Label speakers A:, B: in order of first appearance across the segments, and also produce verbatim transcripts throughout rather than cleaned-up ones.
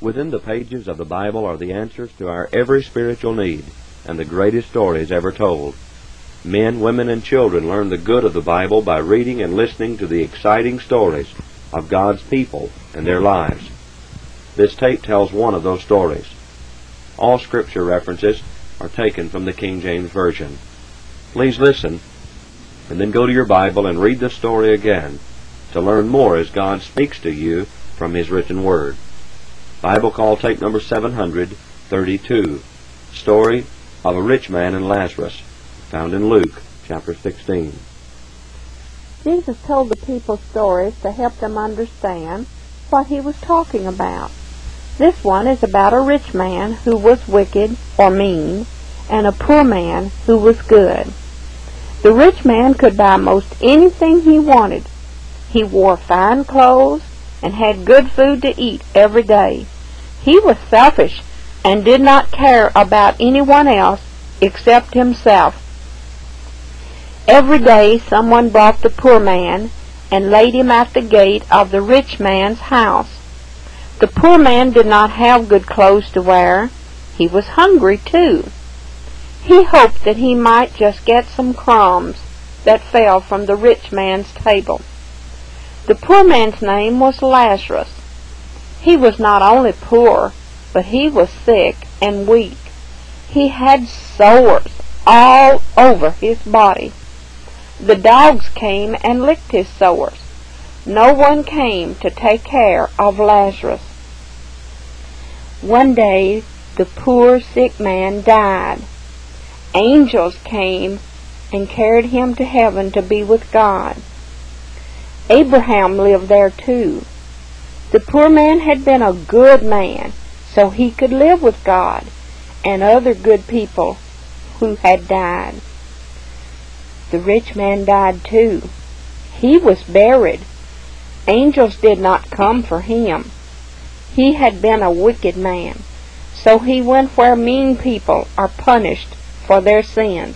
A: Within the pages of the Bible are the answers to our every spiritual need and the greatest stories ever told. Men, women, and children learn the good of the Bible by reading and listening to the exciting stories of God's people and their lives. This tape tells one of those stories. All Scripture references are taken from the King James Version. Please listen, and then go to your Bible and read the story again to learn more as God speaks to you from His written Word. Bible Call tape number seven hundred thirty-two, Story of a Rich Man and Lazarus, found in Luke chapter sixteen.
B: Jesus told the people stories to help them understand what He was talking about. This one is about a rich man who was wicked or mean, and a poor man who was good. The rich man could buy most anything he wanted. He wore fine clothes and had good food to eat every day. He was selfish and did not care about anyone else except himself. Every day someone brought the poor man and laid him at the gate of the rich man's house. The poor man did not have good clothes to wear. He was hungry too. He hoped that he might just get some crumbs that fell from the rich man's table. The poor man's name was Lazarus. He was not only poor, but he was sick and weak. He had sores all over his body. The dogs came and licked his sores. No one came to take care of Lazarus. One day, the poor sick man died. Angels came and carried him to heaven to be with God. Abraham lived there too. The poor man had been a good man, so he could live with God and other good people who had died. The rich man died too. He was buried. Angels did not come for him. He had been a wicked man, so he went where mean people are punished for their sins.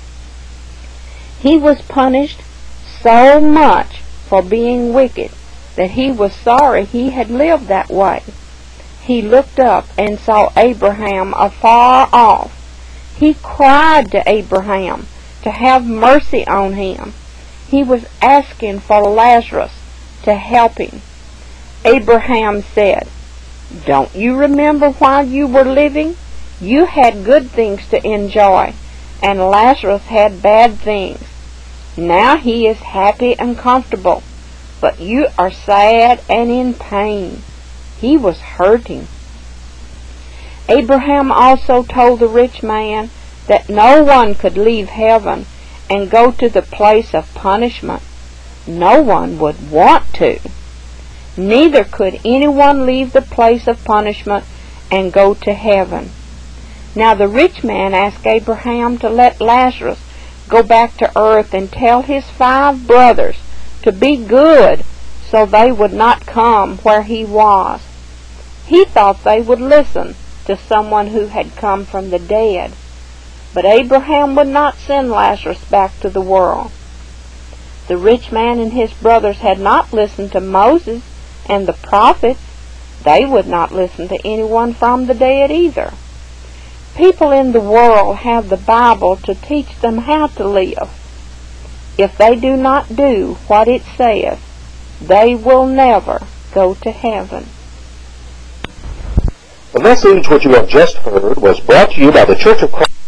B: He was punished so much for being wicked that he was sorry he had lived that way. He looked up and saw Abraham afar off. He cried to Abraham to have mercy on him. He was asking for Lazarus to help him. Abraham said, "Don't you remember while you were living? You had good things to enjoy, and Lazarus had bad things. Now he is happy and comfortable, but you are sad and in pain." He was hurting. Abraham also told the rich man that no one could leave heaven and go to the place of punishment. No one would want to. Neither could anyone leave the place of punishment and go to heaven. Now the rich man asked Abraham to let Lazarus go back to earth and tell his five brothers to be good so they would not come where he was. He thought they would listen to someone who had come from the dead. But Abraham would not send Lazarus back to the world. The rich man and his brothers had not listened to Moses and the prophets. They would not listen to anyone from the dead either. People in the world have the Bible to teach them how to live. If they do not do what it says, they will never go to heaven.
C: The message which you have just heard was brought to you by the Church of Christ.